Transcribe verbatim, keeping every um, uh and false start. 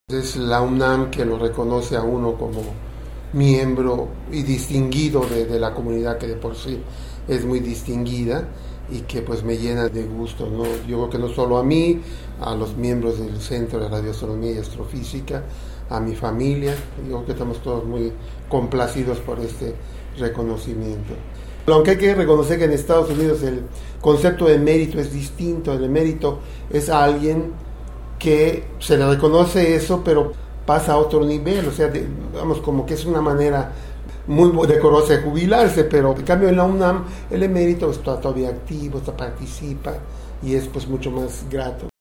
Es la UNAM que lo reconoce a uno como miembro y distinguido de, de la comunidad, que de por sí es muy distinguida y que pues me llena de gusto, ¿no? Yo creo que no solo a mí, a los miembros del Centro de Radioastronomía y Astrofísica, a mi familia, yo creo que estamos todos muy complacidos por este reconocimiento. Aunque hay que reconocer que en Estados Unidos el concepto de mérito es distinto. El mérito es a alguien que se le reconoce eso, pero pasa a otro nivel, o sea, de, vamos, como que es una manera muy decorosa de jubilarse, pero en cambio en la UNAM el emérito está todavía activo, está, participa y es pues mucho más grato.